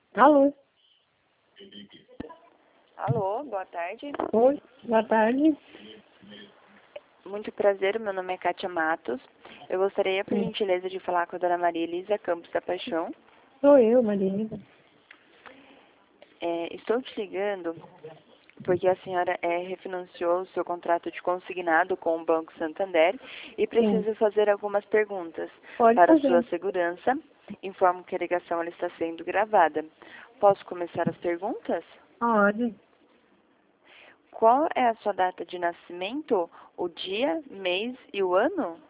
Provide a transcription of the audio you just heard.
Alô? Alô, boa tarde. Oi, boa tarde. Muito prazer, meu nome é Kátia Matos. Eu gostaria, por gentileza, de falar com a dona Maria Elisa Campos da Paixão. Sou eu, Maria. Estou te ligando porque a senhora refinanciou o seu contrato de consignado com o Banco Santander e precisa fazer algumas perguntas. Pode Para fazer. sua segurança, informo que a ligação ela está sendo gravada. Posso começar as perguntas? Pode. Qual é a sua data de nascimento, o dia, mês e o ano?